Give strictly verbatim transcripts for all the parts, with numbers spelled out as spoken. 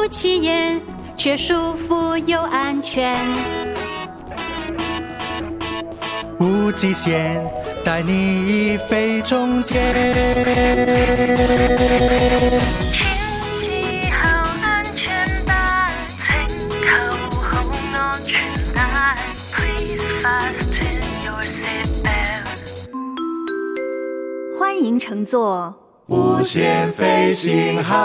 起眼，却舒服又安全。 无极限，带你飞中间。 天气好，安全带，请扣好安全帶。Please fasten your seatbelt。 欢迎乘坐无限飞行号，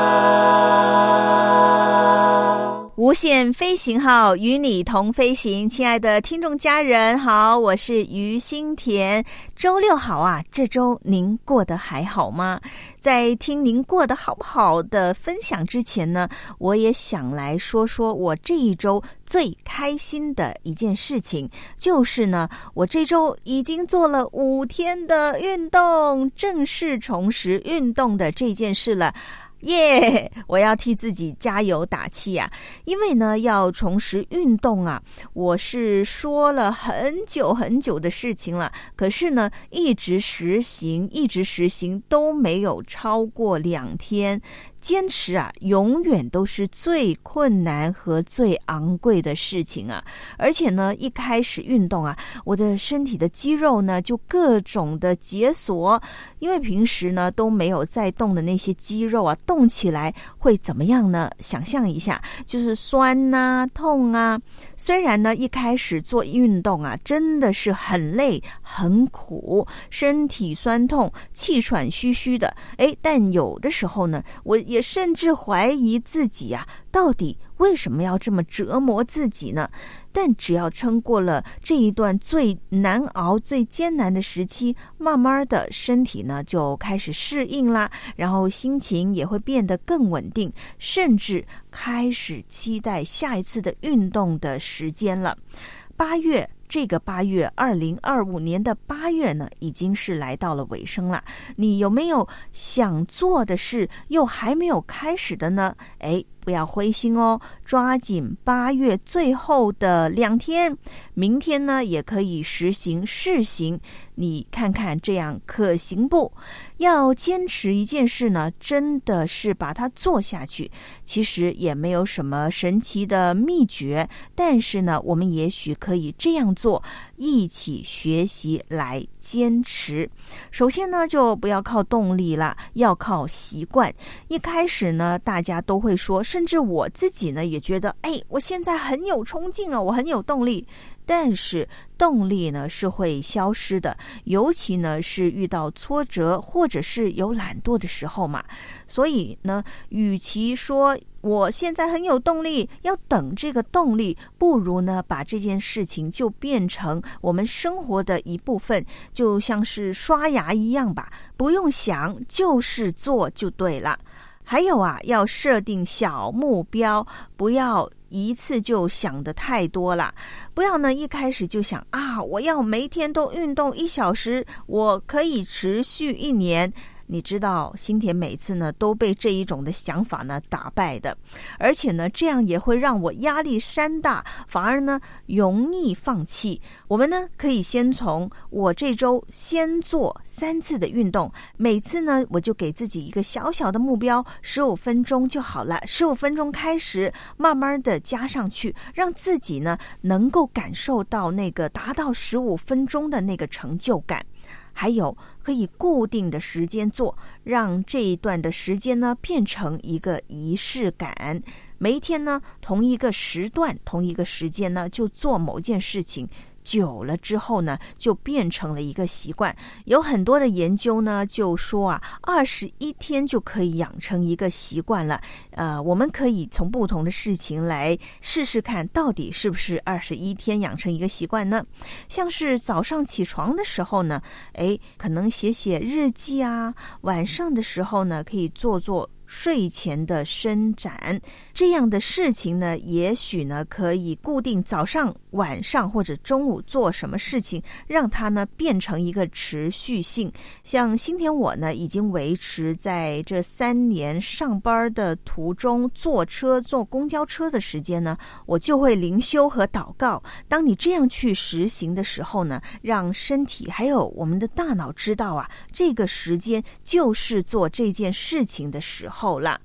无限飞行号与你同飞行。亲爱的听众家人好，我是于心田。周六好啊，这周您过得还好吗？在听您过得好不好的分享之前呢，我也想来说说我这一周最开心的一件事情，就是呢，我这周已经做了五天的运动，正式重拾运动的这件事了。耶、yeah, 我要替自己加油打气啊，因为呢要重拾运动啊，我是说了很久很久的事情了，可是呢一直实行一直实行都没有超过两天。坚持啊，永远都是最困难和最昂贵的事情啊！而且呢，一开始运动啊，我的身体的肌肉呢就各种的解锁，因为平时呢都没有在动的那些肌肉啊，动起来会怎么样呢？想象一下，就是酸啊、痛啊。虽然呢一开始做运动啊，真的是很累、很苦，身体酸痛、气喘吁吁的，诶，但有的时候呢，我也甚至怀疑自己啊，到底为什么要这么折磨自己呢？但只要撑过了这一段最难熬、最艰难的时期，慢慢的身体呢就开始适应啦，然后心情也会变得更稳定，甚至开始期待下一次的运动的时间了。八月。这个八月，二零二五年的八月呢，已经是来到了尾声了。你有没有想做的事又还没有开始的呢？哎，不要灰心哦，抓紧八月最后的两天，明天呢也可以实行试行，你看看这样可行不？要坚持一件事呢，真的是把它做下去。其实也没有什么神奇的秘诀，但是呢，我们也许可以这样做，一起学习来坚持。首先呢，就不要靠动力了，要靠习惯。一开始呢，大家都会说，甚至我自己呢也觉得，哎，我现在很有冲劲啊，我很有动力。但是动力呢是会消失的，尤其呢是遇到挫折或者是有懒惰的时候嘛。所以呢，与其说我现在很有动力，要等这个动力，不如呢把这件事情就变成我们生活的一部分，就像是刷牙一样吧，不用想，就是做就对了。还有啊，要设定小目标，不要一次就想得太多了，不要呢一开始就想啊，我要每天都运动一小时，我可以持续一年。你知道心田每次呢都被这一种的想法呢打败的，而且呢这样也会让我压力山大，反而呢容易放弃。我们呢可以先从我这周先做三次的运动，每次呢我就给自己一个小小的目标，十五分钟就好了，十五分钟开始，慢慢的加上去，让自己呢能够感受到那个达到十五分钟的那个成就感。还有可以固定的时间做，让这一段的时间呢变成一个仪式感。每一天呢，同一个时段、同一个时间呢，就做某件事情。久了之后呢，就变成了一个习惯。有很多的研究呢，就说啊，二十一天就可以养成一个习惯了。呃，我们可以从不同的事情来试试看，到底是不是二十一天养成一个习惯呢？像是早上起床的时候呢，诶，可能写写日记啊；晚上的时候呢，可以做做睡前的伸展，这样的事情呢，也许呢可以固定早上、晚上或者中午做什么事情，让它呢变成一个持续性。像今天我呢已经维持在这三年上班的途中，坐车坐公交车的时间呢，我就会灵修和祷告。当你这样去实行的时候呢，让身体还有我们的大脑知道啊，这个时间就是做这件事情的时候了。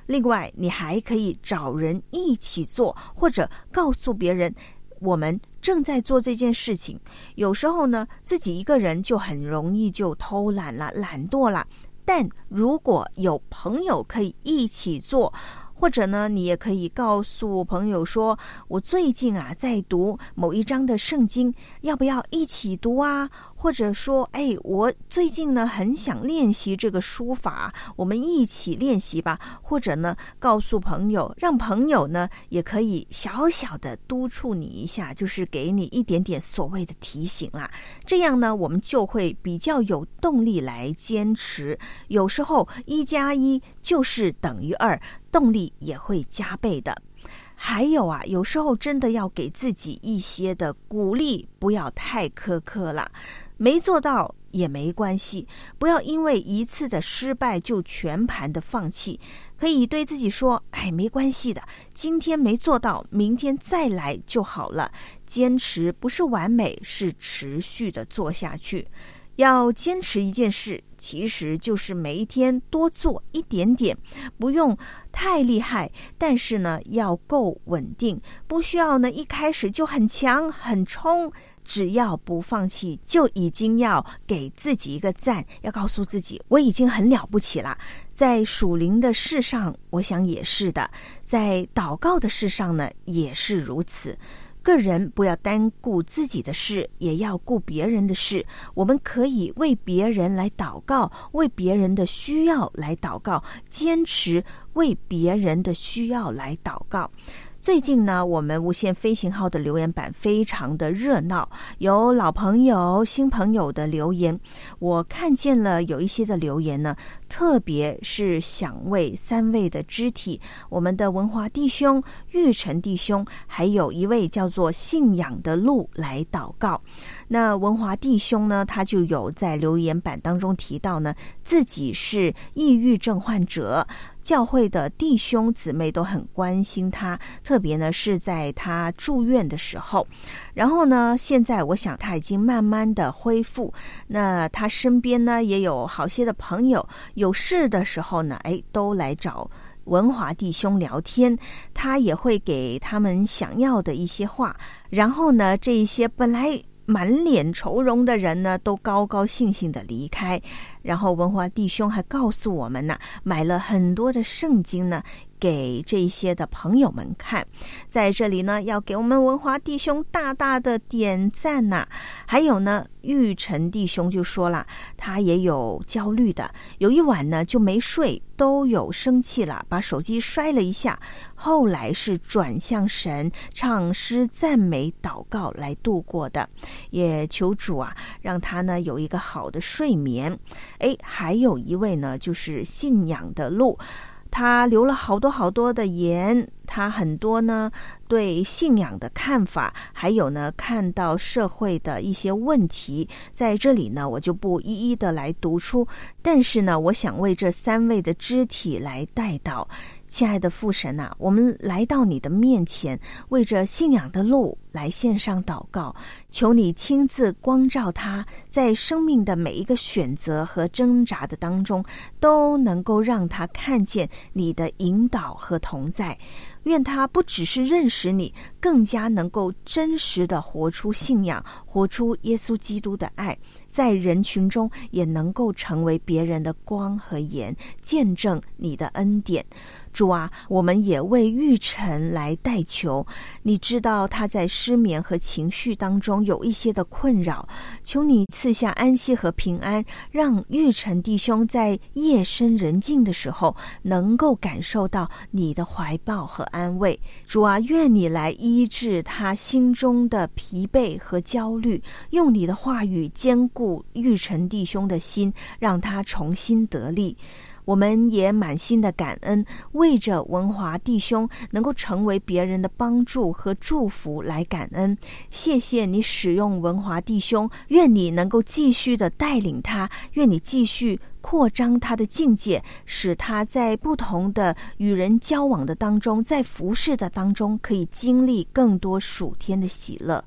另外，你还可以找人一起做，或者告诉别人我们正在做这件事情。有时候呢，自己一个人就很容易就偷懒了、懒惰了。但如果有朋友可以一起做，或者呢，你也可以告诉朋友说，我最近啊在读某一章的圣经，要不要一起读啊？或者说，哎，我最近呢很想练习这个书法，我们一起练习吧。或者呢，告诉朋友，让朋友呢也可以小小的督促你一下，就是给你一点点所谓的提醒啦。这样呢，我们就会比较有动力来坚持。有时候一加一就是等于二，动力也会加倍的。还有啊，有时候真的要给自己一些的鼓励，不要太苛刻了。没做到也没关系，不要因为一次的失败就全盘的放弃。可以对自己说，哎，没关系的，今天没做到，明天再来就好了。坚持不是完美，是持续的做下去。要坚持一件事，其实就是每一天多做一点点，不用太厉害，但是呢要够稳定，不需要呢一开始就很强很冲，只要不放弃，就已经要给自己一个赞，要告诉自己我已经很了不起了。在属灵的事上，我想也是的，在祷告的事上呢也是如此。个人不要单顾自己的事，也要顾别人的事。我们可以为别人来祷告，为别人的需要来祷告，坚持为别人的需要来祷告。最近呢，我们无限飞行号的留言板非常的热闹，有老朋友、新朋友的留言。我看见了有一些的留言呢，特别是想为三位的肢体，我们的文华弟兄、玉成弟兄，还有一位叫做信仰的路来祷告。那文华弟兄呢，他就有在留言板当中提到呢，自己是抑郁症患者，教会的弟兄姊妹都很关心他，特别呢是在他住院的时候。然后呢，现在我想他已经慢慢的恢复，那他身边呢也有好些的朋友，有事的时候呢，哎，都来找文华弟兄聊天，他也会给他们想要的一些话。然后呢，这一些本来满脸愁容的人呢，都高高兴兴的离开。然后文华弟兄还告诉我们呢，买了很多的圣经呢，给这些的朋友们看。在这里呢，要给我们文华弟兄大大的点赞呐、啊！还有呢，玉成弟兄就说了，他也有焦虑的，有一晚呢就没睡，都有生气了，把手机摔了一下，后来是转向神，唱诗赞美祷告来度过的。也求主啊，让他呢有一个好的睡眠。诶，还有一位呢，就是信仰的路，他留了好多好多的言，他很多呢对信仰的看法，还有呢看到社会的一些问题，在这里呢我就不一一的来读出，但是呢我想为这三位的肢体来代祷。亲爱的父神啊，我们来到你的面前，为着信仰的路来献上祷告，求你亲自光照他，在生命的每一个选择和挣扎的当中，都能够让他看见你的引导和同在。愿他不只是认识你，更加能够真实的活出信仰，活出耶稣基督的爱，在人群中也能够成为别人的光和盐，见证你的恩典。主啊，我们也为玉成来代求，你知道他在失眠和情绪当中有一些的困扰，求你赐下安息和平安，让玉成弟兄在夜深人静的时候能够感受到你的怀抱和安慰。主啊，愿你来医治他心中的疲惫和焦虑，用你的话语坚固玉成弟兄的心，让他重新得力。我们也满心的感恩，为着文华弟兄能够成为别人的帮助和祝福来感恩。谢谢你使用文华弟兄，愿你能够继续的带领他，愿你继续扩张他的境界，使他在不同的与人交往的当中，在服事的当中，可以经历更多属天的喜乐。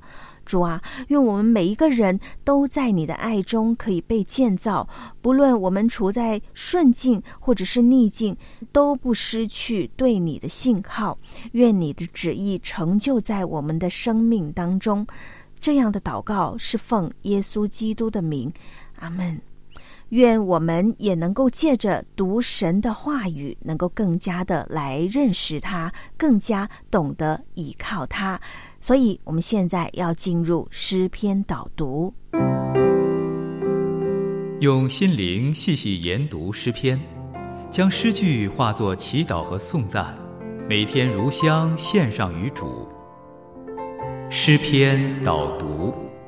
主啊，愿我们每一个人都在你的爱中可以被建造，不论我们处在顺境或者是逆境，都不失去对你的信靠。愿你的旨意成就在我们的生命当中。这样的祷告是奉耶稣基督的名，阿们。愿我们也能够借着读神的话语，能够更加的来认识他，更加懂得依靠他。所以我们现在要进入诗篇导读， 用心灵细细研读诗篇，将诗句化作祈祷和颂赞，每天如香献上于主。诗篇导读。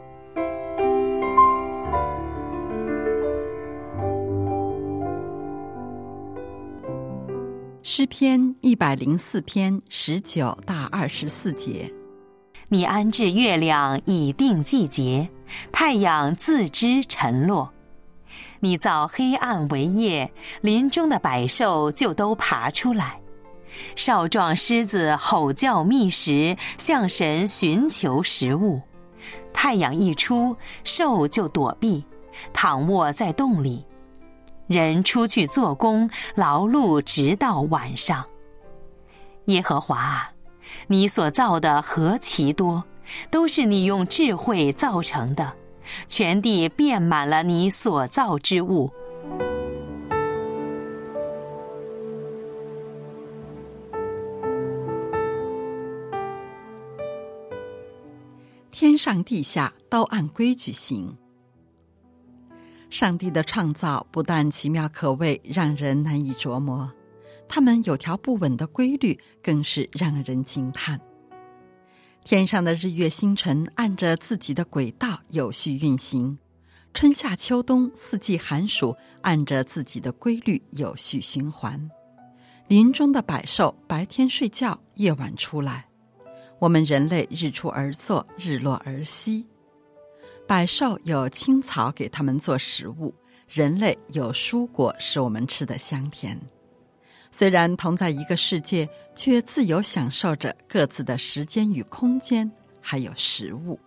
诗篇一百零四篇十九到二十四节。 你安置月亮以定季节，太阳自知沉落。你造黑暗为夜，林中的百兽就都爬出来。少壮狮子吼叫觅食，向神寻求食物。太阳一出，兽就躲避，躺卧在洞里。人出去做工，劳碌直到晚上。耶和华啊，你所造的何其多，都是你用智慧造成的，全地遍满了你所造之物。 天上地下都按规矩行。上帝的创造不但奇妙可畏，让人难以琢磨，他们有条不紊的规律，更是让人惊叹。天上的日月星辰按着自己的轨道有序运行，春夏秋冬四季寒暑按着自己的规律有序循环。林中的百兽白天睡觉，夜晚出来。我们人类日出而作，日落而息。百兽有青草给他们做食物，人类有蔬果使我们吃得香甜。虽然同在一个世界，却自由享受着各自的时间与空间，还有食物。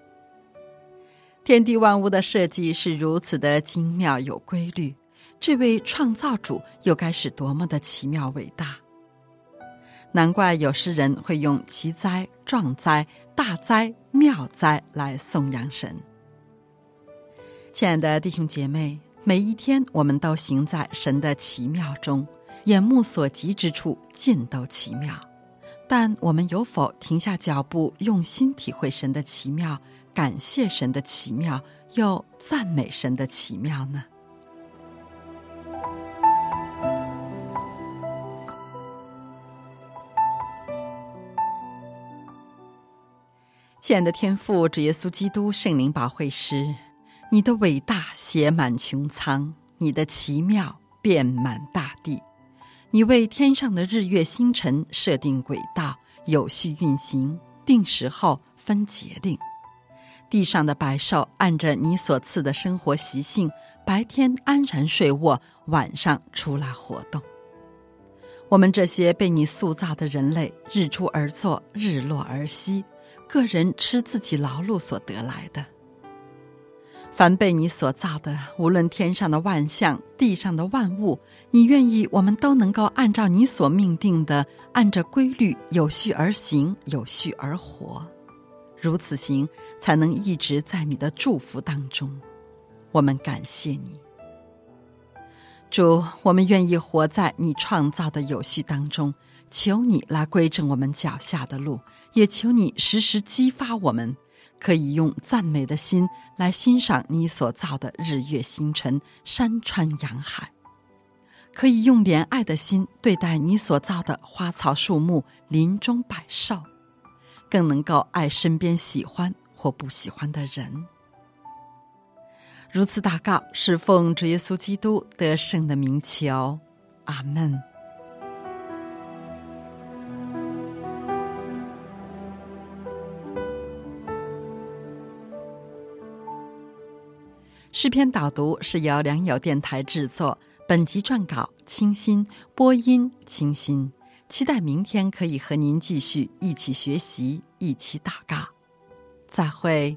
天地万物的设计是如此的精妙有规律，这位创造主又该是多么的奇妙伟大。难怪有诗人会用奇哉、壮哉、大哉、妙哉来颂扬神。亲爱的弟兄姐妹，每一天我们都行在神的奇妙中，眼目所及之处尽都奇妙。但我们有否停下脚步，用心体会神的奇妙，感谢神的奇妙，又赞美神的奇妙呢？亲爱的天父，主耶稣基督圣灵保惠师，你的伟大写满穹苍，你的奇妙遍满大地。你为天上的日月星辰设定轨道，有序运行，定时后分节令。地上的百兽按着你所赐的生活习性，白天安然睡卧，晚上出来活动。我们这些被你塑造的人类，日出而作，日落而息，个人吃自己劳碌所得来的。凡被你所造的，无论天上的万象，地上的万物，你愿意我们都能够按照你所命定的，按着规律有序而行，有序而活。如此行，才能一直在你的祝福当中。我们感谢你。主，我们愿意活在你创造的有序当中，求你来规正我们脚下的路，也求你时时激发我们，可以用赞美的心来欣赏你所造的日月星辰、山川洋海，可以用怜爱的心对待你所造的花草树木、林中百兽，更能够爱身边喜欢或不喜欢的人。如此祷告，是奉主耶稣基督得胜的名求，阿们。诗篇导读是由良友电台制作，本集撰稿清新，播音清新。期待明天可以和您继续一起学习，一起祷告。 再会。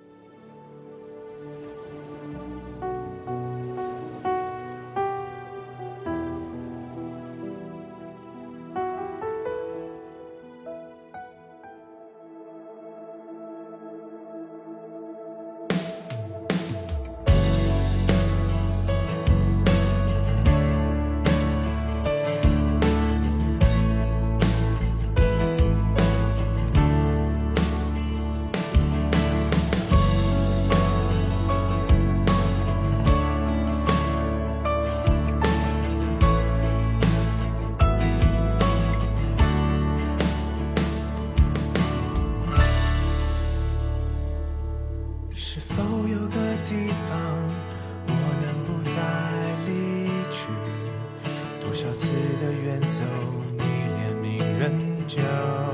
是否有个地方我能不再离去？多少次的远走，你怜悯仍旧。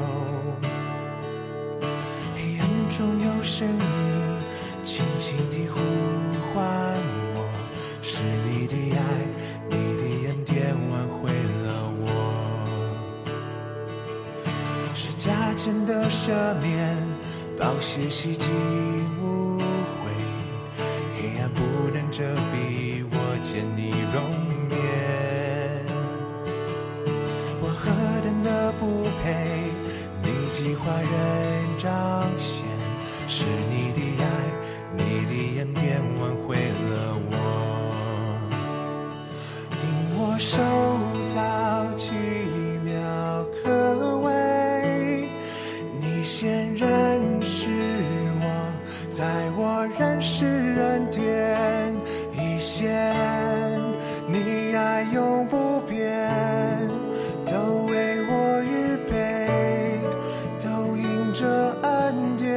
黑暗中有声音轻轻地呼唤我，是你的爱，你的恩典挽回了我。是价钱的赦免，宝血洗净污秽，黑暗不能遮蔽我见你容颜。我何等的不配，你计划仍彰显，是你的爱，你的恩典挽回了我。因我受造奇妙可畏，你先认识我，在我认识恩典以前，你爱永不变，都为我预备，都因着恩典。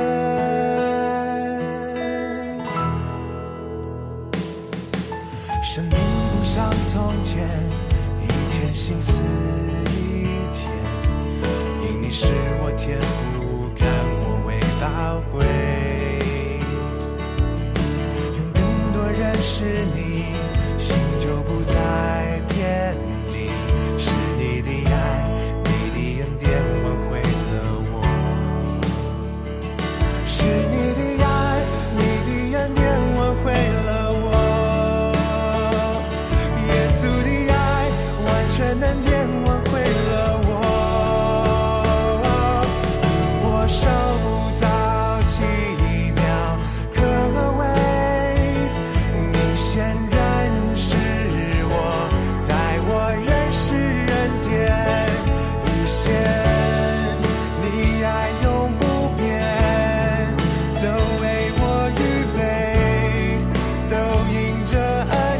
生命不像从前，一天心思一天，因你是我天父，看我为宝贵。用更多认识你，心就不再偏离，是你的爱，你的恩典挽回了我。是你的爱，你的恩典挽回了我。耶稣的爱完全恩典挽回了我。我受造奇妙可畏，你先认识我，在我认识恩典以前，你爱永不变，都为我预备，都因着恩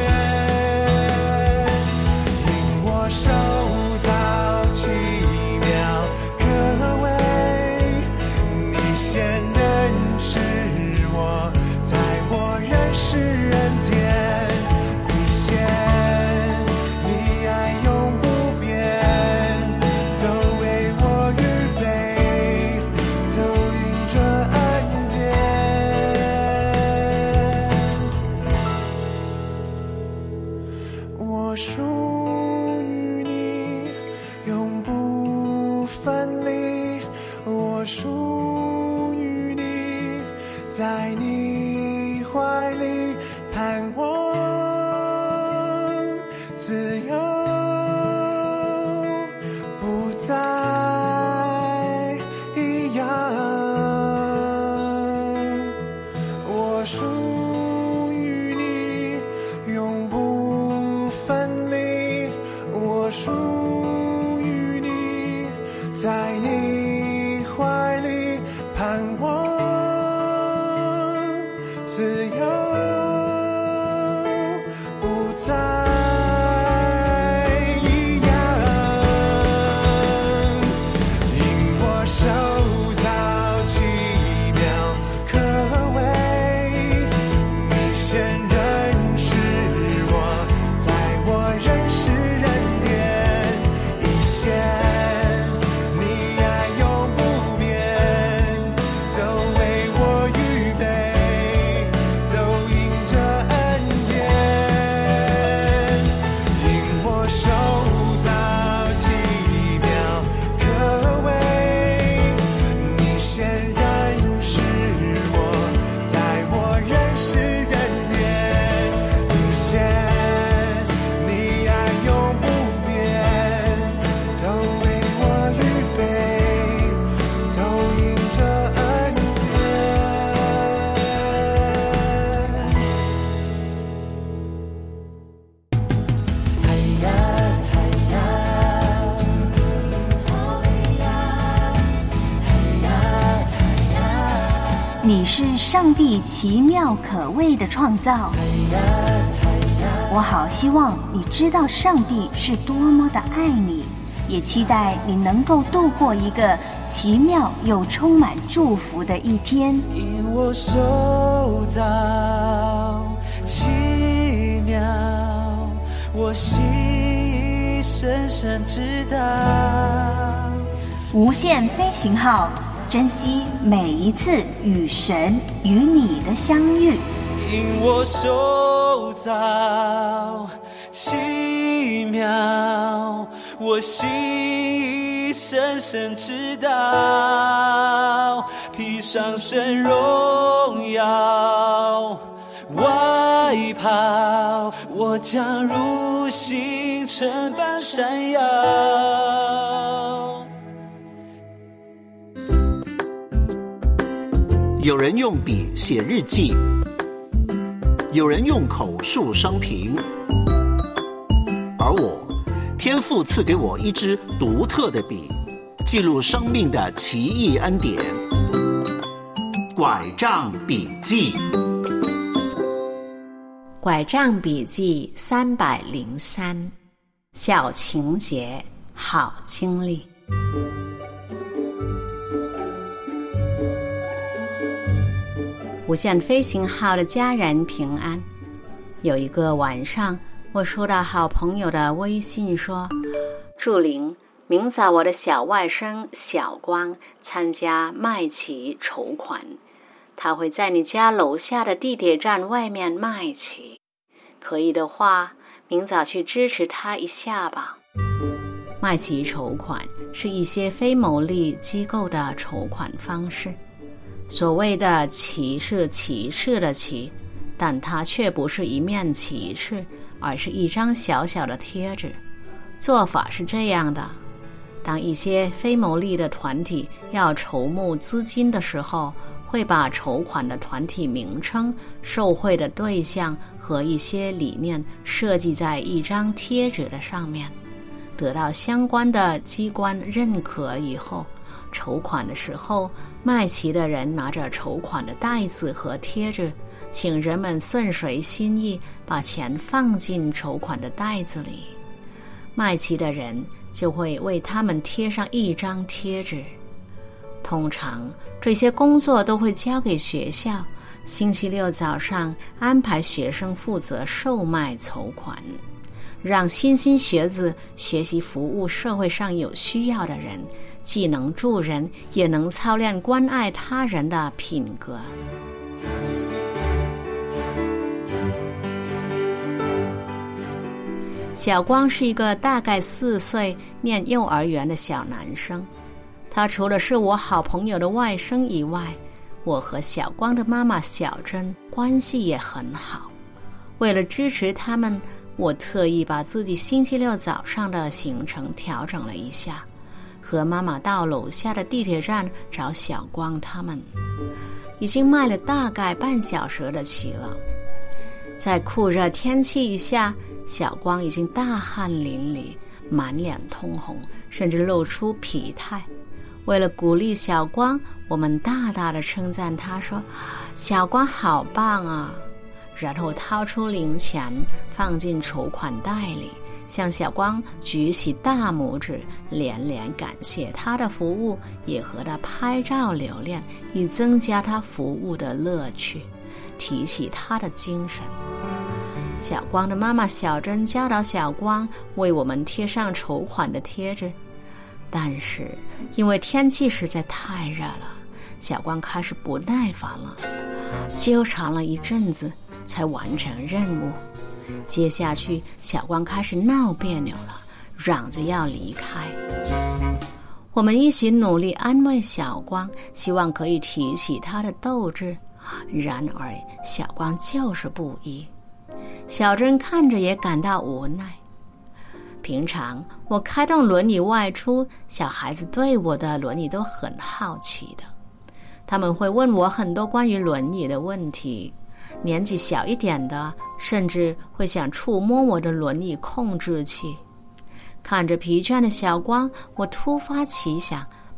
典。因我受造奇妙可畏，你先认识我，在我认识恩典以前，你爱永不变，都为我预备，都因着恩典。我属于你，永不分离，我属于你，在你怀里盼望自由，不再一样。我属于你，永不分离，我属于你，在你怀里盼望自由。 你是上帝奇妙可畏的创造。我好希望你知道上帝是多么的爱你，也期待你能够度过一个奇妙又充满祝福的一天。 因我受造奇妙，我心已深深知道。 无限飞行号，珍惜每一次与神与你的相遇。 因我受造奇妙，我心已深深知道，披上神荣耀外袍，我将如星辰般闪耀。 有人用笔写日记，有人用口述生平，而我，天父赐给我一支独特的笔，记录生命的奇异恩典。拐杖笔记， 拐杖笔记三百零三，小情节，好经历。无限飞行号的家人平安。有一个晚上，我收到好朋友的微信说，祝玲，明早我的小外甥小光参加卖旗筹款，他会在你家楼下的地铁站外面卖旗，可以的话明早去支持他一下吧。卖旗筹款是一些非牟利机构的筹款方式，所谓的旗是旗帜的旗，但它却不是一面旗帜，而是一张小小的贴纸。做法是这样的，当一些非牟利的团体要筹募资金的时候，会把筹款的团体名称、受惠的对象和一些理念设计在一张贴纸的上面，得到相关的机关认可以后，筹款的时候，卖旗的人拿着筹款的袋子和贴纸，请人们顺随心意把钱放进筹款的袋子里。卖旗的人就会为他们贴上一张贴纸。通常这些工作都会交给学校，星期六早上安排学生负责售卖筹款，让新兴学子学习服务社会上有需要的人，既能助人，也能操练关爱他人的品格。小光是一个大概四岁念幼儿园的小男生，他除了是我好朋友的外甥以外，我和小光的妈妈小珍关系也很好。为了支持他们，我特意把自己星期六早上的行程调整了一下，和妈妈到楼下的地铁站找小光他们。已经卖了大概半小时的旗了，在酷热天气下，小光已经大汗淋漓，满脸通红，甚至露出疲态。为了鼓励小光，我们大大的称赞他，说小光好棒啊，然后掏出零钱放进筹款袋里，向小光举起大拇指，连连感谢他的服务，也和他拍照留念，以增加他服务的乐趣，提起他的精神。小光的妈妈小珍教导小光为我们贴上筹款的贴纸，但是因为天气实在太热了，小光开始不耐烦了，纠缠了一阵子才完成任务。接下去小光开始闹别扭了，嚷着要离开。我们一起努力安慰小光，希望可以提起他的斗志，然而小光就是不依。小珍看着也感到无奈。平常我开动轮椅外出，小孩子对我的轮椅都很好奇的，他们会问我很多关于轮椅的问题，年纪小一点的甚至会想触摸我的轮椅控制器。看着疲倦的小光，我突发奇想，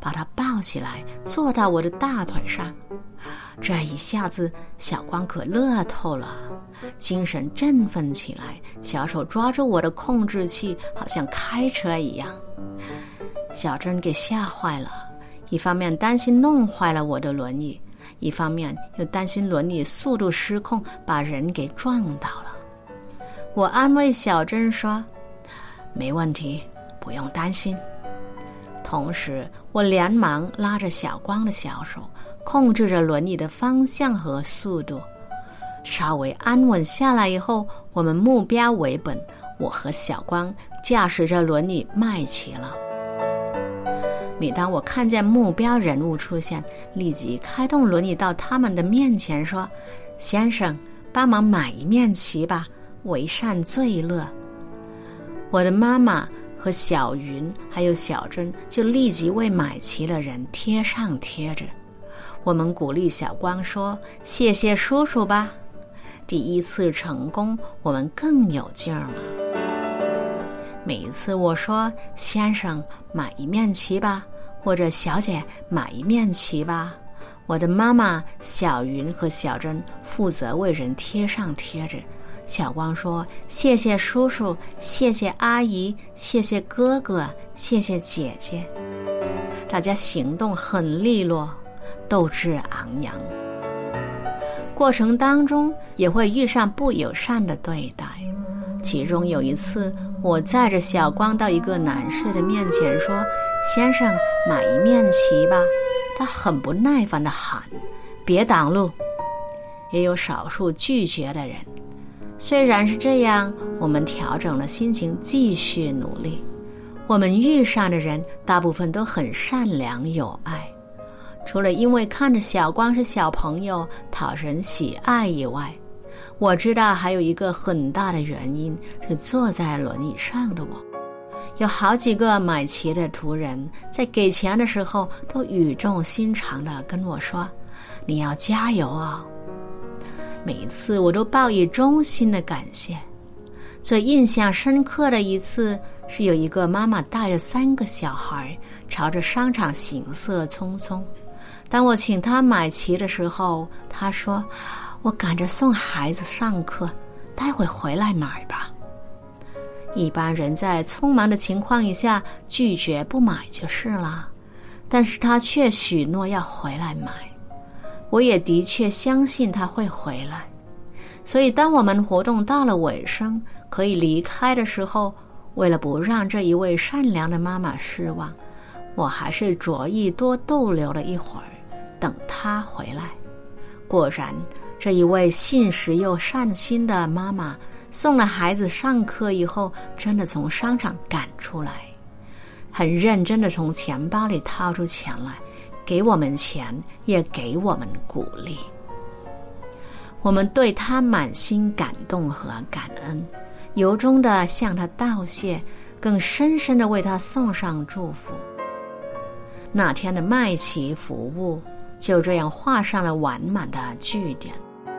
把他抱起来，坐到我的大腿上。这一下子，小光可乐透了，精神振奋起来，小手抓住我的控制器，好像开车一样。小珍给吓坏了，一方面担心弄坏了我的轮椅，一方面又担心轮椅速度失控，把人给撞倒了。我安慰小珍说：“没问题，不用担心。”同时，我连忙拉着小光的小手，控制着轮椅的方向和速度。稍微安稳下来以后，我们目标为本，我和小光驾驶着轮椅迈齐了。每当我看见目标人物出现，立即开动轮椅到他们的面前说：“先生，帮忙买一面旗吧，为善最乐。”我的妈妈和小云还有小珍就立即为买齐的人贴上贴纸。我们鼓励小光说：“谢谢叔叔吧。”第一次成功，我们更有劲儿了。每一次我说：“先生，买一面旗吧，或者小姐买一面旗吧”，我的妈妈小云和小珍负责为人贴上贴纸。小光说：“谢谢叔叔，谢谢阿姨，谢谢哥哥，谢谢姐姐。”大家行动很利落，斗志昂扬。过程当中也会遇上不友善的对待。其中有一次，我载着小光到一个男士的面前说：“先生，买一面旗吧。”他很不耐烦地喊：“别挡路！”也有少数拒绝的人。虽然是这样，我们调整了心情，继续努力。我们遇上的人大部分都很善良有爱，除了因为看着小光是小朋友讨人喜爱以外，我知道还有一个很大的原因是坐在轮椅上的我。有好几个买旗的途人在给钱的时候都语重心长地跟我说：“你要加油啊！”每一次我都报以衷心的感谢。最印象深刻的一次是有一个妈妈带着三个小孩朝着商场行色匆匆。当我请她买旗的时候，她说：“我赶着送孩子上课，待会回来买吧。”一般人在匆忙的情况以下拒绝不买就是了，但是她却许诺要回来买。我也的确相信他会回来，所以当我们活动到了尾声，可以离开的时候，为了不让这一位善良的妈妈失望，我还是着意多逗留了一会儿，等她回来。果然，这一位信实又善心的妈妈送了孩子上课以后，真的从商场赶出来，很认真地从钱包里掏出钱来，给我们钱，也给我们鼓励。我们对他满心感动和感恩，由衷地向他道谢，更深深地为他送上祝福。那天的卖旗服务就这样画上了完满的句点。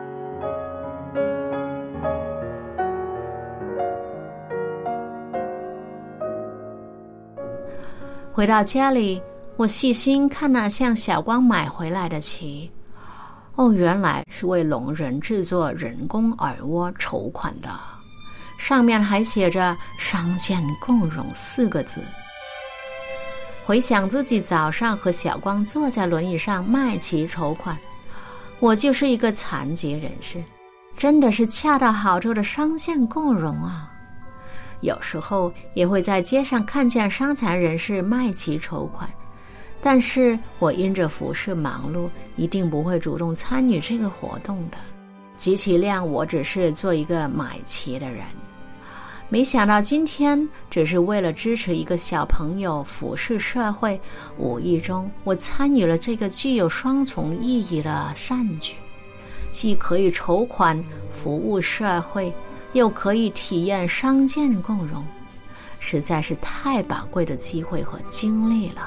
回到家里，我细心看那向小光买回来的旗，哦，原来是为聋人制作人工耳蜗筹款的，上面还写着伤健共融四个字。回想自己早上和小光坐在轮椅上卖旗筹款，我就是一个残疾人士，真的是恰到好处的伤健共融啊。有时候也会在街上看见伤残人士卖旗筹款，但是我因着服侍忙碌，一定不会主动参与这个活动的，极其量我只是做一个买旗的人。没想到今天只是为了支持一个小朋友服侍社会，无意中我参与了这个具有双重意义的善举，既可以筹款服务社会，又可以体验伤健共融，实在是太宝贵的机会和经历了。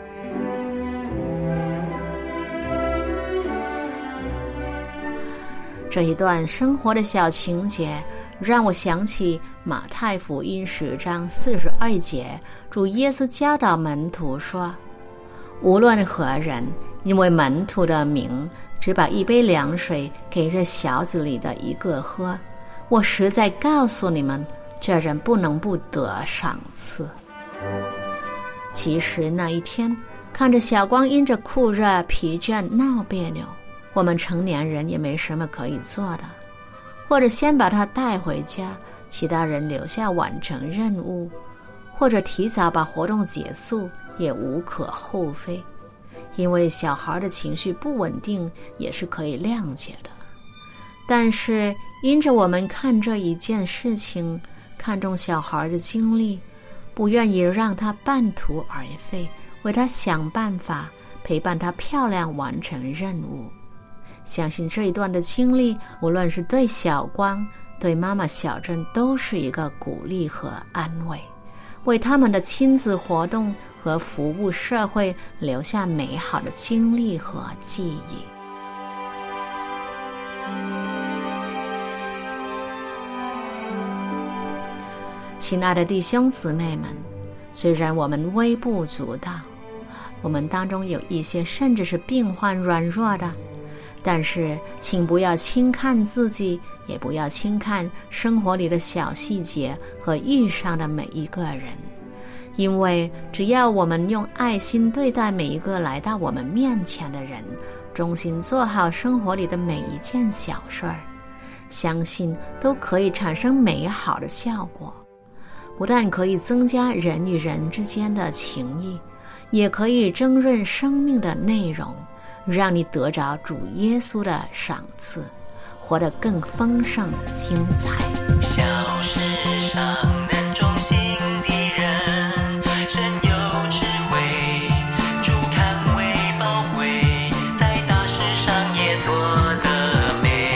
这一段生活的小情节让我想起马太福音十章四十二节，主耶稣教导门徒说：“ 无论何人，因为门徒的名，只把一杯凉水给这小子里的一个喝，我实在告诉你们，这人不能不得赏赐。其实那一天，看着小光因着酷热疲倦闹别扭，我们成年人也没什么可以做的，或者先把他带回家，其他人留下完成任务，或者提早把活动结束，也无可厚非。因为小孩的情绪不稳定也是可以谅解的。但是因着我们看这一件事情，看重小孩的经历，不愿意让他半途而废，为他想办法，陪伴他漂亮完成任务。相信这一段的经历，无论是对小光，对妈妈小珍，都是一个鼓励和安慰，为他们的亲子活动和服务社会留下美好的经历和记忆。亲爱的弟兄姊妹们，虽然我们微不足道，我们当中有一些甚至是病患软弱的，但是请不要轻看自己，也不要轻看生活里的小细节和遇上的每一个人，因为只要我们用爱心对待每一个来到我们面前的人，衷心做好生活里的每一件小事儿，相信都可以产生美好的效果。不但可以增加人与人之间的情谊，也可以增润生命的内容，让你得着主耶稣的赏赐，活得更丰盛精彩。 小世上人中心的人，神有智慧，主看为宝贵，在大事上也做得美。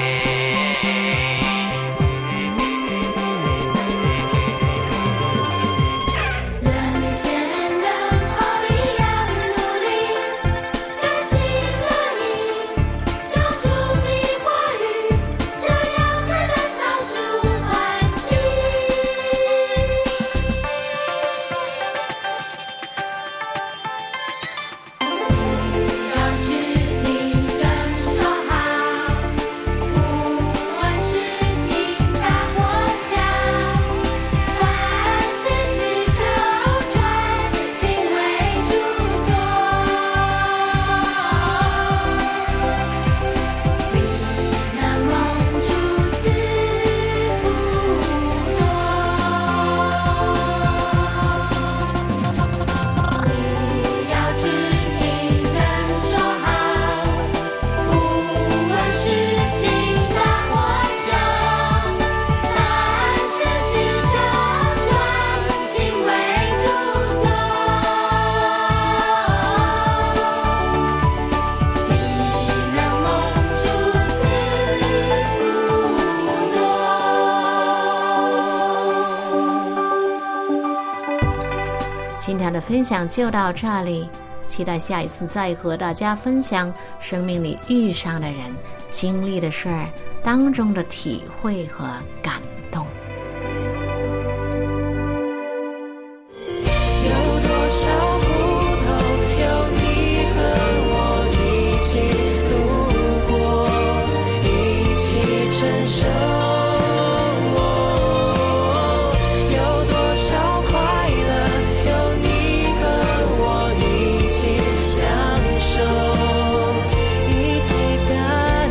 人间人口一样努力，甘心乐意，照主的话语，这样才能讨主欢喜。要只听人说好，不问事情大或小，凡事只求专心为主做，必能蒙主赐福多。不要只听人说好，不问事情大或小，凡事只求专心为主做，必能蒙主赐福多。 今天的分享就到这里，期待下一次再和大家分享生命里遇上的人、经历的事儿当中的体会和感动。 有多少苦痛，有你和我一起度过，一起承受。有多少快乐，有你和我一起享受，一起感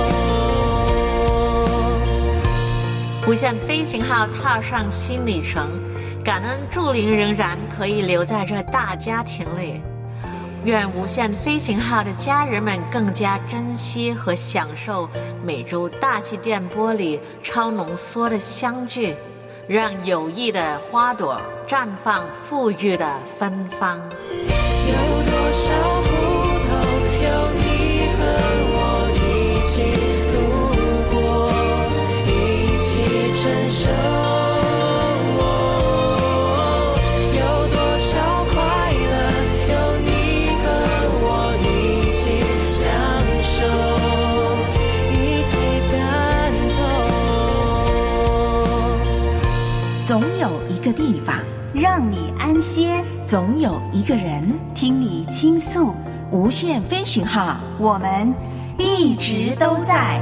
动。 无限飞行号踏上新里程，感恩祝灵仍然可以留在这大家庭里。愿无限飞行号的家人们更加珍惜和享受每周大气电波里超浓缩的相聚，让友谊的花朵绽放富裕的芬芳。 有多少苦痛，有你和我一起度过，一起承受。有多少快乐，有你和我一起享受，一起感动。 总有一个地方让你安歇， 总有一个人听你倾诉。无限飞行号，我们一直都在。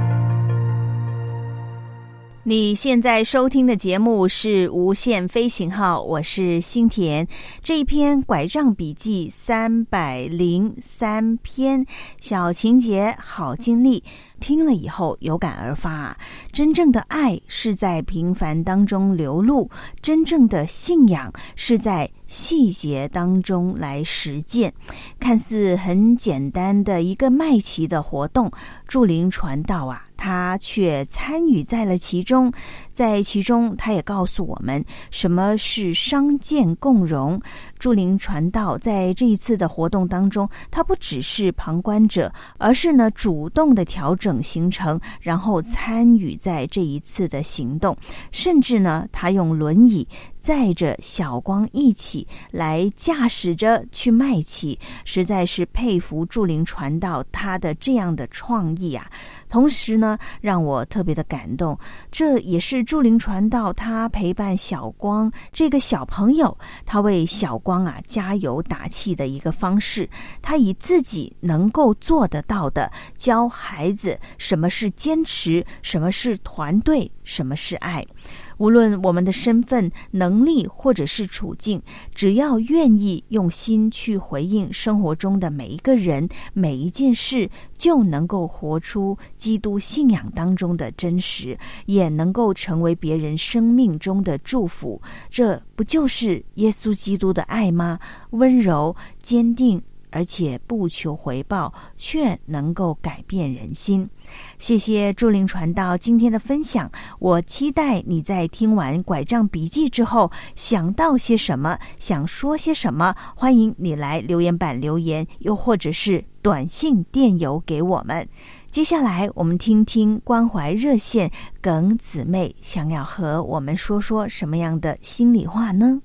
你现在收听的节目是无限飞行号，我是新田。这一篇拐杖笔记三百零三篇，小情节好经历，听了以后有感而发。真正的爱是在平凡当中流露，真正的信仰是在细节当中来实践。看似很简单的一个麦奇的活动，祝灵传道啊，他却参与在了其中。在其中他也告诉我们什么是商建共荣。祝灵传道在这一次的活动当中，他不只是旁观者，而是呢主动的调整行程，然后参与在这一次的行动。甚至呢他用轮椅载着小光一起来驾驶着去麦奇，实在是佩服祝灵传道他的这样的创意啊。同时呢让我特别的感动，这也是祝灵传道他陪伴小光这个小朋友，他为小光啊加油打气的一个方式。他以自己能够做得到的教孩子什么是坚持，什么是团队，什么是爱。无论我们的身份、能力或者是处境，只要愿意用心去回应生活中的每一个人、每一件事，就能够活出基督信仰当中的真实，也能够成为别人生命中的祝福。这不就是耶稣基督的爱吗？温柔、坚定，而且不求回报，却能够改变人心。谢谢祝灵传道今天的分享，我期待你在听完拐杖笔记之后想到些什么，想说些什么，欢迎你来留言板留言，又或者是短信电邮给我们。接下来我们听听关怀热线耿姊妹想要和我们说说什么样的心里话呢？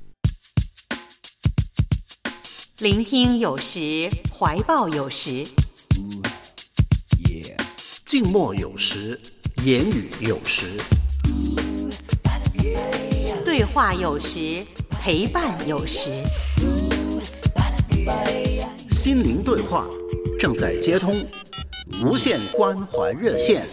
聆听有时，怀抱有时， 静默有时，言语有时， 对话有时，陪伴有时。 心灵对话正在接通，无限关怀热线。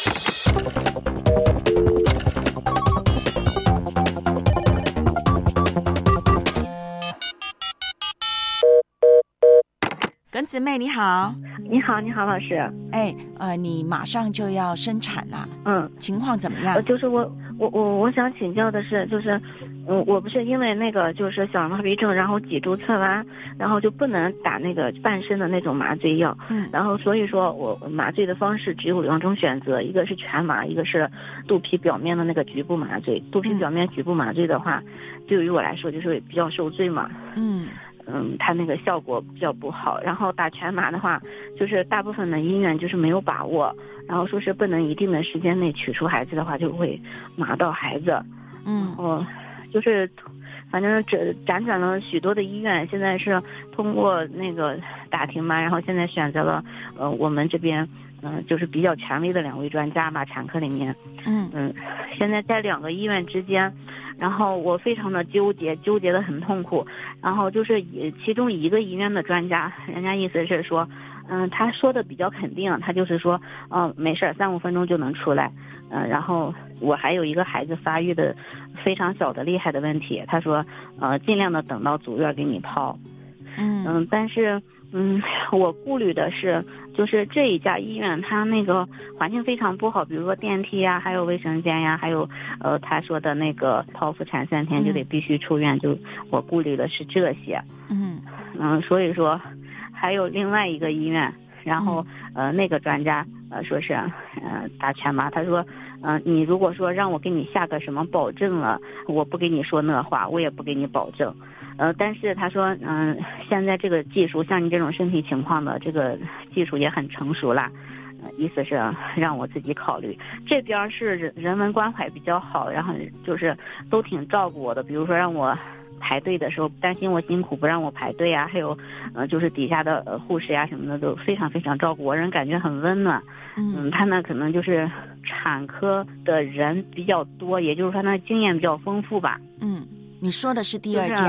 耿姊妹你好。 你好，你好，老师。 哎，呃，你马上就要生产了， 嗯， 情况怎么样？ 呃，就是我，我，我，我想请教的是，就是，嗯，我不是因为那个就是小儿麻痹症，然后脊柱侧弯，然后就不能打那个半身的那种麻醉药， 嗯， 然后所以说我麻醉的方式只有两种选择，一个是全麻，一个是肚皮表面的那个局部麻醉。肚皮表面局部麻醉的话，对于我来说就是比较受罪嘛， 嗯。 嗯，它那个效果比较不好。然后打全麻的话，就是大部分的医院就是没有把握，然后说是不能一定的时间内取出孩子的话，就会麻到孩子。 嗯， 哦，就是反正这辗转了许多的医院，现在是通过那个打听嘛，然后现在选择了呃我们这边嗯、呃、就是比较权威的两位专家嘛，产科里面。 嗯嗯，现在在两个医院之间。然后我非常的纠结，纠结的很痛苦。然后就是其中一个医院的专家，人家意思是说，嗯，他说的比较肯定，他就是说，嗯、呃，没事，三五分钟就能出来。嗯、呃，然后我还有一个孩子发育的非常小的厉害的问题，他说，呃，尽量的等到足月给你抛。 嗯嗯，但是嗯，我顾虑的是，就是这一家医院它那个环境非常不好，比如说电梯呀，还有卫生间呀，还有呃他说的那个剖腹产三天就得必须出院，嗯、就我顾虑的是这些。 嗯嗯，所以说还有另外一个医院，然后呃那个专家呃说是呃打全麻，他说嗯、呃、你如果说让我给你下个什么保证了，我不给你说那话，我也不给你保证。呃，但是他说，嗯、呃，现在这个技术，像你这种身体情况的这个技术也很成熟了，呃，意思是让我自己考虑。这边是人人文关怀比较好，然后就是都挺照顾我的，比如说让我排队的时候担心我辛苦不让我排队啊，还有呃就是底下的呃护士呀、啊、什么的都非常非常照顾我，人感觉很温暖。嗯，他呢可能就是产科的人比较多，也就是说他经验比较丰富吧。 嗯，你说的是第二家。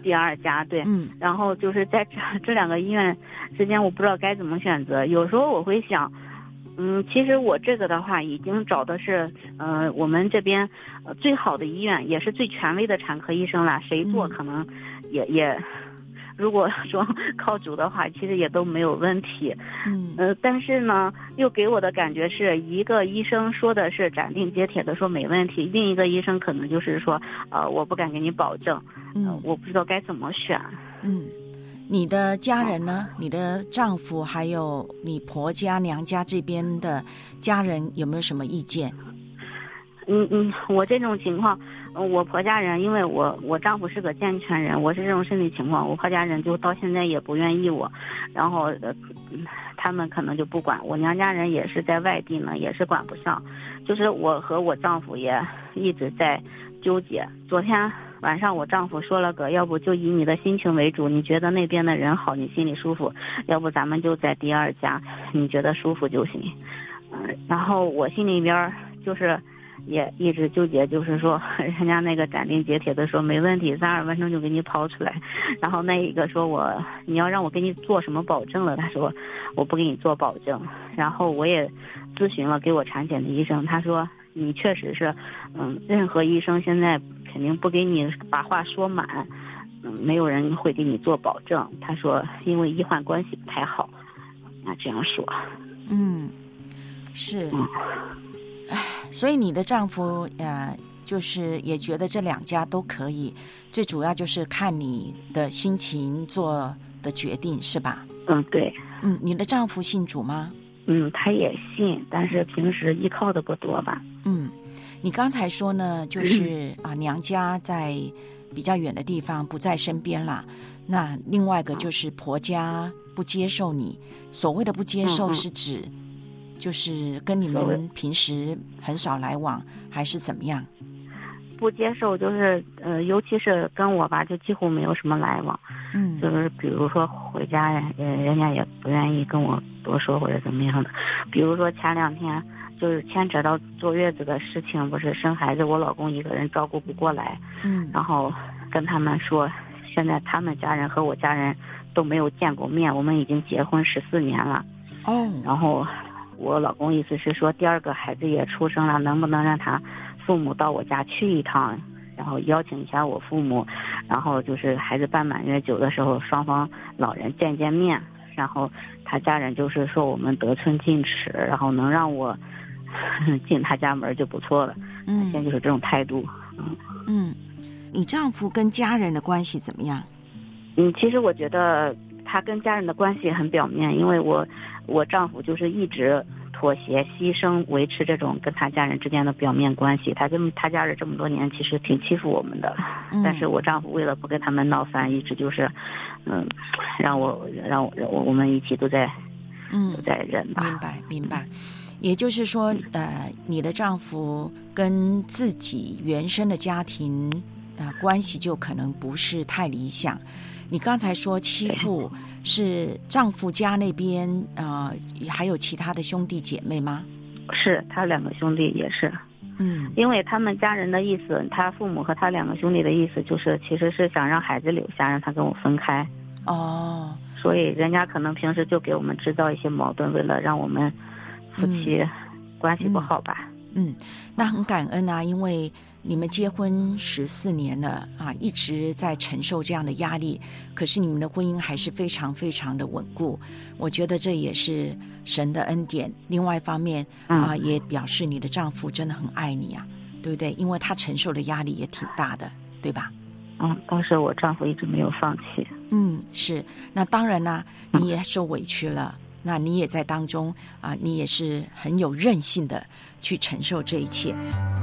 第二家，对， 嗯， 然后就是在这这两个医院之间，我不知道该怎么选择。有时候我会想，嗯，其实我这个的话已经找的是，呃，我们这边呃最好的医院，也是最权威的产科医生了，谁做可能也、嗯、也。如果说靠主的话，其实也都没有问题。 嗯， 呃，但是呢，又给我的感觉是一个医生说的是斩钉截铁的说没问题，另一个医生可能就是说，呃，我不敢给你保证，呃、嗯，我不知道该怎么选。 嗯，你的家人呢？你的丈夫还有你婆家娘家这边的家人有没有什么意见？ 嗯嗯，我这种情况。我婆家人，因为我我丈夫是个健全人，我是这种身体情况，我婆家人就到现在也不愿意我，然后呃，他们可能就不管。我娘家人也是在外地呢，也是管不上，就是我和我丈夫也一直在纠结。昨天晚上我丈夫说了个，要不就以你的心情为主，你觉得那边的人好，你心里舒服，要不咱们就在第二家，你觉得舒服就行。嗯、呃，然后我心里边就是。也一直纠结，就是说人家那个斩钉截铁的说没问题，三二分钟就给你跑出来，然后那一个说我你要让我给你做什么保证了，他说我不给你做保证，然后我也咨询了给我产检的医生，他说你确实是嗯，任何医生现在肯定不给你把话说满，嗯，没有人会给你做保证，他说因为医患关系不太好，那这样说。 嗯，是。嗯，所以你的丈夫呃，就是也觉得这两家都可以，最主要就是看你的心情做的决定，是吧？ 嗯，对。 嗯，你的丈夫信主吗？ 嗯，他也信，但是平时依靠的不多吧。 嗯，你刚才说呢，就是啊，娘家在比较远的地方不在身边啦。那另外一个就是婆家不接受你，所谓的不接受是指。嗯嗯就是跟你们平时很少来往，还是怎么样？ 不接受，就是呃，尤其是跟我吧，就几乎没有什么来往。 嗯， 就是比如说回家，呃，人家也不愿意跟我多说或者怎么样的。比如说前两天就是牵扯到坐月子的事情，不是生孩子，我老公一个人照顾不过来。 嗯， 然后跟他们说，现在他们家人和我家人都没有见过面，我们已经结婚十四年了。 哦， 然后。我老公意思是说，第二个孩子也出生了，能不能让他父母到我家去一趟，然后邀请一下我父母，然后就是孩子办满月酒的时候，双方老人见见面，然后他家人就是说我们得寸进尺，然后能让我进他家门就不错了。 嗯， 现在就是这种态度。 嗯嗯，你丈夫跟家人的关系怎么样？ 嗯，其实我觉得他跟家人的关系很表面，因为我。我丈夫就是一直妥协、牺牲、维持这种跟他家人之间的表面关系。他跟他家人这么多年，其实挺欺负我们的。 嗯、 但是我丈夫为了不跟他们闹翻，一直就是，嗯，让我让我我我们一起都在， 嗯， 都在忍吧。 明白，明白。也就是说，呃，你的丈夫跟自己原生的家庭啊、呃、关系就可能不是太理想。你刚才说欺负是丈夫家那边呃还有其他的兄弟姐妹吗？ 是他两个兄弟也是。 嗯， 因为他们家人的意思，他父母和他两个兄弟的意思就是其实是想让孩子留下，让他跟我分开。 哦， 所以人家可能平时就给我们制造一些矛盾，为了让我们夫妻关系不好吧。 嗯，嗯，那很感恩啊，因为你们结婚十四年了啊，一直在承受这样的压力，可是你们的婚姻还是非常非常的稳固。我觉得这也是神的恩典。另外一方面啊， 嗯、 也表示你的丈夫真的很爱你啊，对不对？因为他承受的压力也挺大的，对吧？ 嗯，当时我丈夫一直没有放弃。 嗯，是。那当然啦，你也受委屈了。那你也在当中啊，你也是很有韧性的去承受这一切。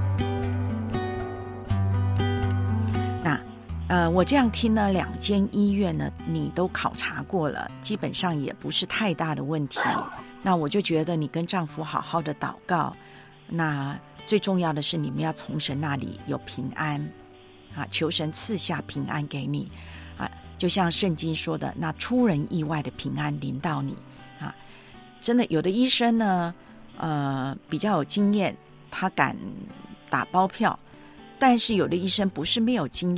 那呃，我这样听呢，两间医院呢，你都考察过了，基本上也不是太大的问题。那我就觉得你跟丈夫好好的祷告，那最重要的是你们要从神那里有平安啊，求神赐下平安给你啊，就像圣经说的，那出人意外的平安临到你。啊，真的有的医生呢，呃，比较有经验，他敢打包票，但是有的医生不是没有经验，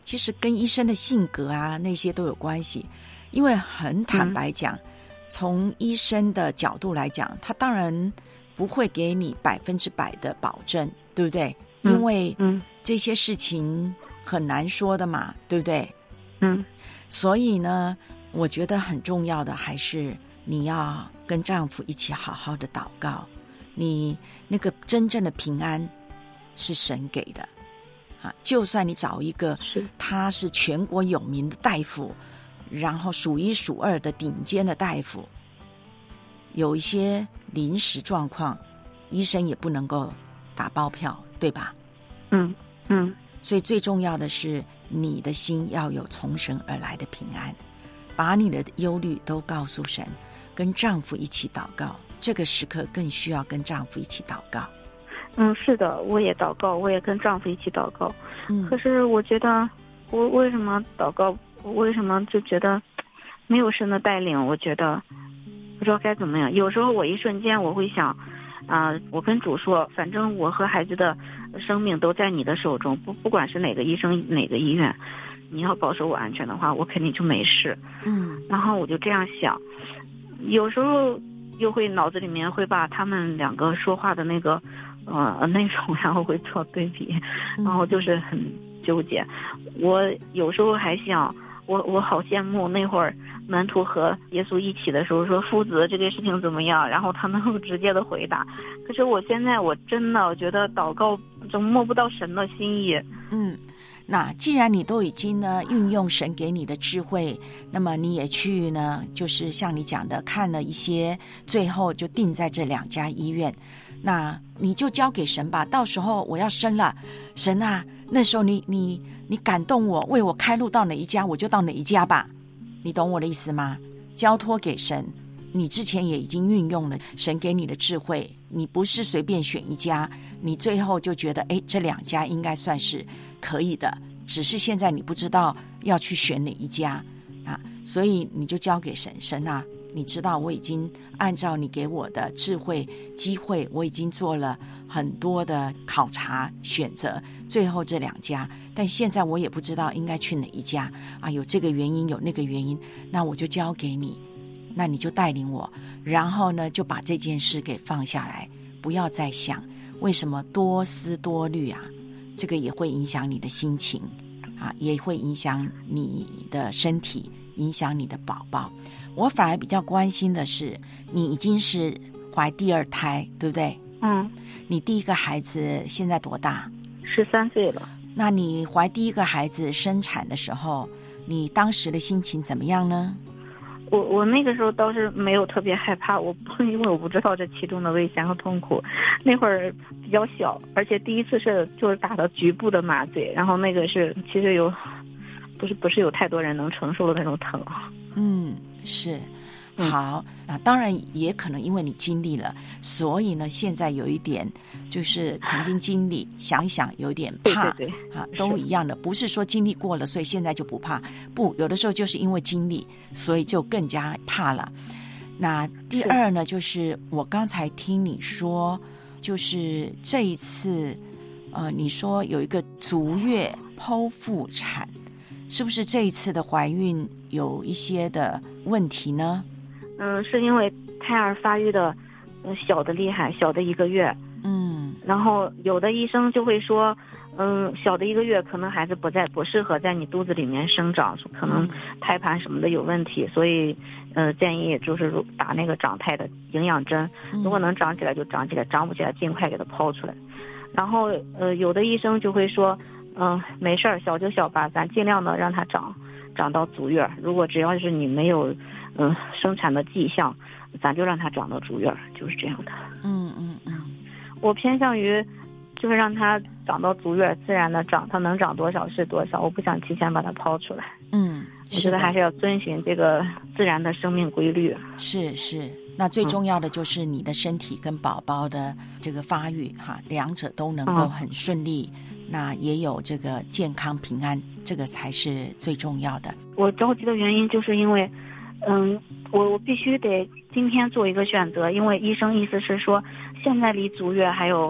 其实跟医生的性格啊那些都有关系。因为很坦白讲，嗯、从医生的角度来讲，他当然不会给你百分之百的保证，对不对？ 嗯、 因为这些事情很难说的嘛，对不对？ 嗯， 所以呢，我觉得很重要的还是你要跟丈夫一起好好的祷告。你那个真正的平安是神给的啊！就算你找一个他是全国有名的大夫，然后数一数二的顶尖的大夫，有一些临时状况，医生也不能够打包票，对吧？ 嗯嗯。 所以最重要的是你的心要有从神而来的平安，把你的忧虑都告诉神，跟丈夫一起祷告。这个时刻更需要跟丈夫一起祷告。 嗯，是的，我也祷告，我也跟丈夫一起祷告。 嗯， 可是我觉得，我为什么祷告？为什么就觉得没有神的带领？我觉得不知道该怎么样。有时候我一瞬间我会想，啊、呃，我跟主说，反正我和孩子的生命都在你的手中，不不管是哪个医生哪个医院，你要保守我安全的话，我肯定就没事。 嗯， 然后我就这样想，有时候又会脑子里面会把他们两个说话的那个呃内容，然后会做对比，然后就是很纠结。我有时候还想，我我好羡慕那会儿门徒和耶稣一起的时候，说父子这个事情怎么样，然后他能够直接的回答。可是我现在我真的觉得祷告总摸不到神的心意。 嗯，那既然你都已经呢运用神给你的智慧，那么你也去呢，就是像你讲的看了一些，最后就定在这两家医院，那你就交给神吧。到时候我要生了，神啊，那时候你你你感动我，为我开路到哪一家我就到哪一家吧，你懂我的意思吗？交托给神，你之前也已经运用了神给你的智慧，你不是随便选一家，你最后就觉得哎，这两家应该算是可以的，只是现在你不知道要去选哪一家啊，所以你就交给神。神啊，你知道我已经按照你给我的智慧机会，我已经做了很多的考察选择，最后这两家，但现在我也不知道应该去哪一家啊，有这个原因有那个原因，那我就交给你，那你就带领我，然后呢就把这件事给放下来，不要再想为什么多思多虑啊，这个也会影响你的心情啊，也会影响你的身体，影响你的宝宝。我反而比较关心的是，你已经是怀第二胎，对不对？ 嗯。 你第一个孩子现在多大？ 十三岁了。 那你怀第一个孩子生产的时候，你当时的心情怎么样呢？ 我我那个时候倒是没有特别害怕，我不因为我不知道这其中的危险和痛苦，那会儿比较小，而且第一次是就是打的局部的麻醉，然后那个是其实有不是不是有太多人能承受的那种疼。 嗯，是。好，那当然也可能因为你经历了，所以呢现在有一点就是曾经经历想一想有点怕。 对对对啊，都一样的，不是说经历过了所以现在就不怕，不，有的时候就是因为经历所以就更加怕了。那第二呢，就是我刚才听你说，就是这一次呃，你说有一个足月剖腹产，是不是这一次的怀孕有一些的问题呢？ 嗯，是因为胎儿发育的呃小的厉害，小的一个月。 嗯， 然后有的医生就会说，嗯，小的一个月可能孩子不在不适合在你肚子里面生长，可能胎盘什么的有问题，所以呃建议就是打那个长胎的营养针，如果能长起来就长起来，长不起来尽快给它抛出来。然后呃有的医生就会说，嗯、呃，没事儿，小就小吧，咱尽量的让它长长到足月，如果只要是你没有嗯、呃、生产的迹象，咱就让它长到足月，就是这样的。 嗯嗯嗯， 我偏向于就是让它长到足月，自然的长，它能长多少是多少，我不想提前把它抛出来。 嗯， 我觉得还是要遵循这个自然的生命规律。 是是，那最重要的就是你的身体跟宝宝的这个发育哈，两者都能够很顺利，嗯、那也有这个健康平安，这个才是最重要的。 我着急的原因就是因为，嗯，我我必须得今天做一个选择，因为医生意思是说，现在离足月还有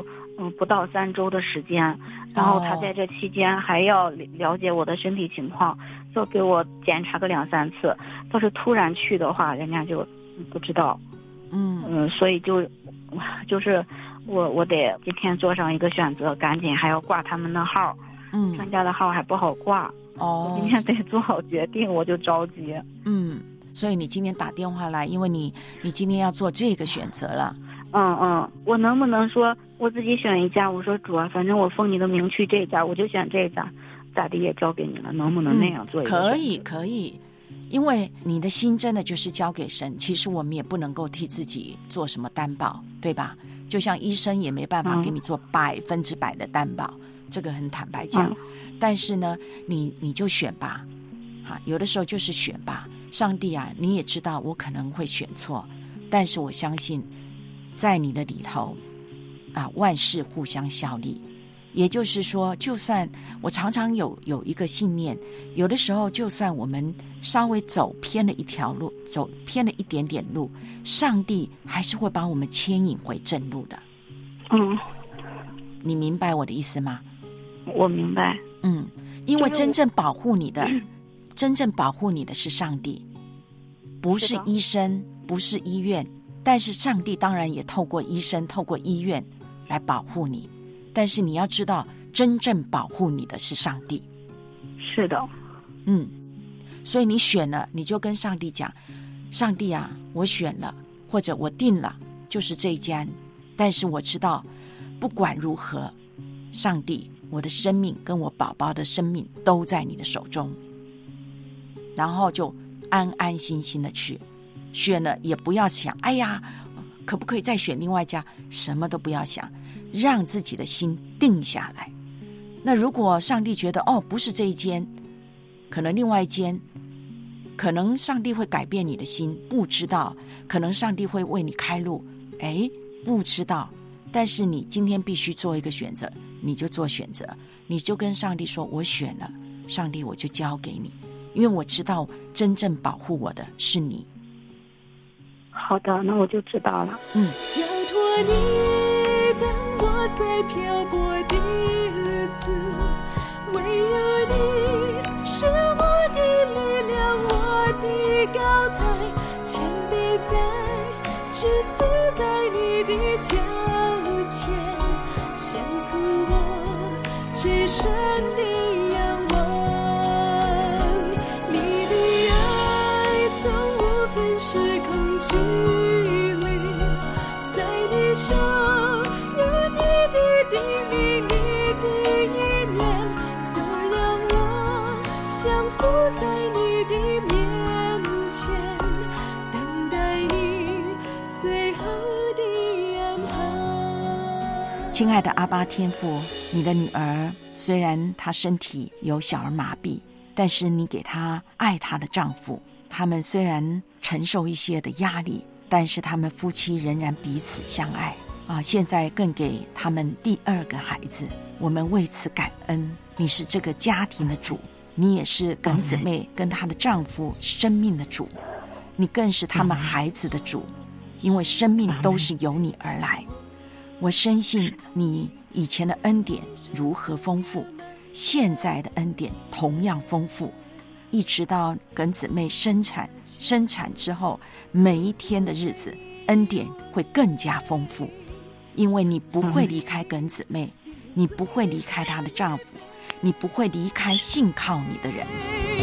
嗯不到三周的时间，然后他在这期间还要了解我的身体情况，就给我检查个两三次。要是突然去的话，人家就不知道。 嗯嗯，所以就就是我我得今天做上一个选择，赶紧还要挂他们的号， 嗯， 专家的号还不好挂。 哦， 我今天得做好决定，我就着急。 嗯，所以你今天打电话来，因为你你今天要做这个选择了。 嗯嗯，我能不能说我自己选一家？我说主啊，反正我奉你的名去这家，我就选这家，咋地也交给你了，能不能那样做一个选择？ 嗯？可以可以，因为你的心真的就是交给神。其实我们也不能够替自己做什么担保，对吧？就像医生也没办法给你做百分之百的担保，嗯、这个很坦白讲。嗯、但是呢，你你就选吧，哈，有的时候就是选吧。上帝啊，你也知道我可能会选错，但是我相信。在你的里头啊，万事互相效力。也就是说，就算我常常有有一个信念，有的时候就算我们稍微走偏了一条路，走偏了一点点路，上帝还是会把我们牵引回正路的。 嗯， 你明白我的意思吗？ 我明白。 嗯，因为真正保护你的，真正保护你的是上帝，不是医生，不是医院。但是上帝当然也透过医生透过医院来保护你，但是你要知道真正保护你的是上帝。 是的。 嗯，所以你选了，你就跟上帝讲，上帝啊，我选了，或者我定了，就是这一间。但是我知道不管如何，上帝，我的生命跟我宝宝的生命都在你的手中，然后就安安心心的去选了，也不要想哎呀可不可以再选另外一家，什么都不要想，让自己的心定下来。那如果上帝觉得哦不是这一间，可能另外一间，可能上帝会改变你的心，不知道，可能上帝会为你开路，哎，不知道。但是你今天必须做一个选择，你就做选择，你就跟上帝说，我选了，上帝我就交给你，因为我知道真正保护我的是你。 好的，那我就知道了。 嗯， 交托你，当我在漂泊的日子，唯有你是我的力量，我的高台，谦卑在，居死在你的脚前，献出我最深的仰望。你的爱从无分时空距离，在你手有你的定力，你的意念，就让我降服在你的面前，等待你最后的安排。 亲爱的阿爸天父，你的女儿虽然她身体有小儿麻痹，但是你给她爱她的丈夫，他们虽然承受一些的压力，但是他们夫妻仍然彼此相爱啊！现在更给他们第二个孩子，我们为此感恩。你是这个家庭的主，你也是耿姊妹跟她的丈夫生命的主，你更是他们孩子的主，因为生命都是由你而来。我深信你以前的恩典如何丰富，现在的恩典同样丰富，一直到耿姊妹生产生产之后，每一天的日子恩典会更加丰富，因为你不会离开耿姊妹，你不会离开她的丈夫，你不会离开信靠你的人。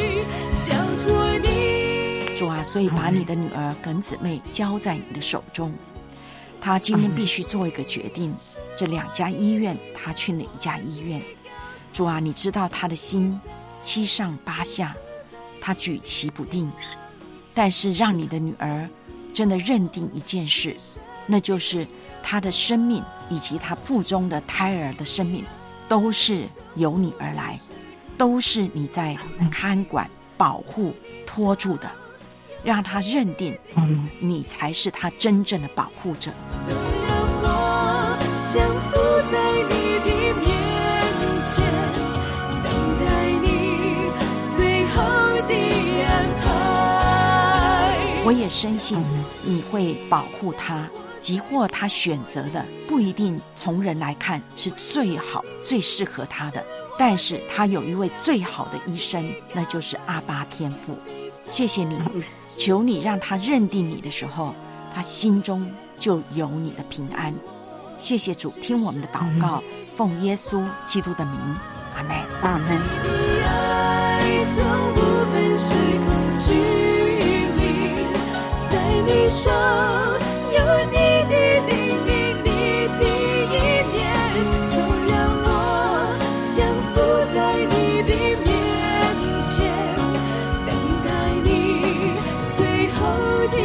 主啊，所以把你的女儿耿姊妹交在你的手中，她今天必须做一个决定，这两家医院她去哪一家医院？主啊，你知道她的心七上八下，她举棋不定，但是让你的女儿真的认定一件事，那就是她的生命以及她腹中的胎儿的生命都是由你而来，都是你在看管保护托住的，让她认定你才是她真正的保护者。 就让我降服在你的面前，等待你最后的安排。 我也深信你会保护她， 即或他选择的不一定从人来看是最好最适合他的，但是他有一位最好的医生，那就是阿爸天父。谢谢你，求你让他认定你的时候，他心中就有你的平安。谢谢主，听我们的祷告，奉耶稣基督的名，阿们。 阿们。 你爱从不分时空距离，在你手有你的灵命，你的意念，总让我降服在你的面前，等待你最后的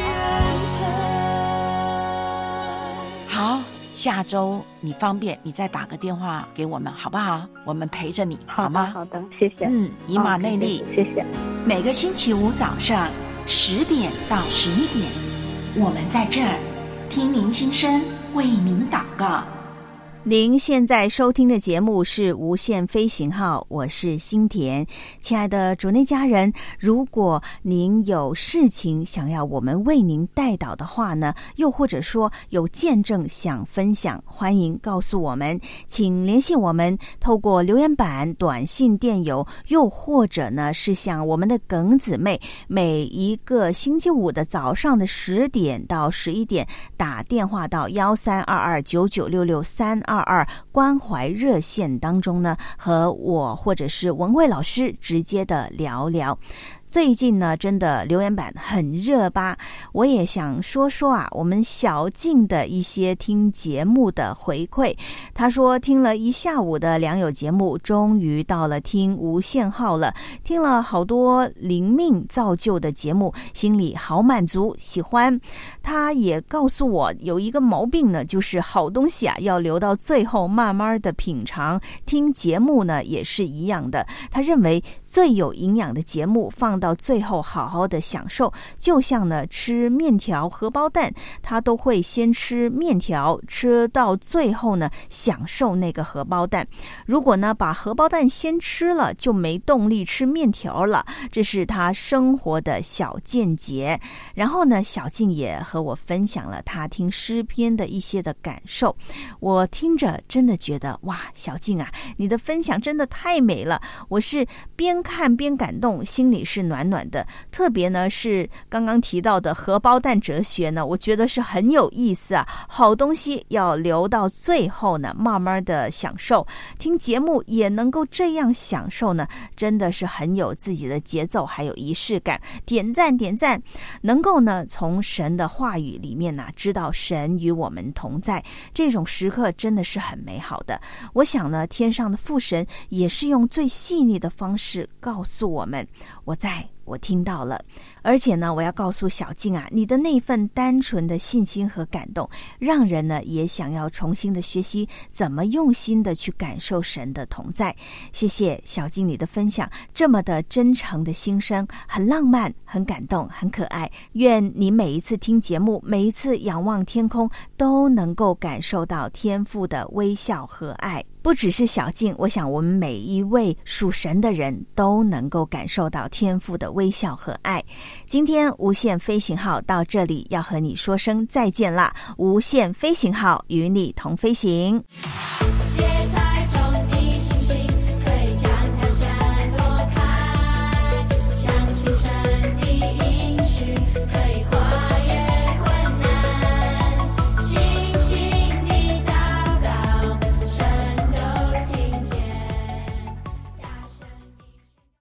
安排。 好，下周你方便你再打个电话给我们好不好？我们陪着你， 好吗？ 好的，谢谢。 嗯，以马内利， 哦、谢谢。 每个星期五早上十点到十一点，我们在这儿听您心声，为您祷告。 您现在收听的节目是无限飞行号，我是心田。亲爱的主内家人，如果您有事情想要我们为您代祷的话呢，又或者说有见证想分享，欢迎告诉我们，请联系我们，透过留言板、短信、电邮，又或者呢是像我们的耿姊妹，每一个星期五的早上的十点到十一点打电话到幺三二二九九六六三二二关怀热线当中呢，和我或者是文慧老师直接的聊聊。最近呢，真的留言板很热吧？我也想说说啊，我们小静的一些听节目的回馈。他说听了一下午的良友节目，终于到了听无限号了，听了好多灵命造就的节目，心里好满足，喜欢。他也告诉我有一个毛病呢，就是好东西啊要留到最后慢慢的品尝，听节目呢也是一样的。他认为最有营养的节目放到最后好好的享受，就像呢吃面条荷包蛋，他都会先吃面条，吃到最后呢享受那个荷包蛋。如果呢把荷包蛋先吃了，就没动力吃面条了，这是他生活的小见解。然后呢，小静也和我分享了他听诗篇的一些的感受，我听着真的觉得哇，小静啊，你的分享真的太美了，我是边看边感动，心里是暖暖的。特别呢是刚刚提到的荷包蛋哲学呢，我觉得是很有意思啊，好东西要留到最后呢慢慢的享受，听节目也能够这样享受呢，真的是很有自己的节奏还有仪式感，点赞点赞。能够呢从神的话语里面呢知道神与我们同在，这种时刻真的是很美好的。我想呢天上的父神也是用最细腻的方式告诉我们，我在，我听到了。而且呢我要告诉小静啊，你的那份单纯的信心和感动，让人呢也想要重新的学习怎么用心的去感受神的同在。谢谢小静你的分享，这么的真诚的心声，很浪漫，很感动，很可爱。愿你每一次听节目，每一次仰望天空，都能够感受到天父的微笑和爱。不只是小静，我想我们每一位属神的人都能够感受到天父的微笑和爱。今天无限飞行号到这里要和你说声再见啦，无限飞行号与你同飞行。 节操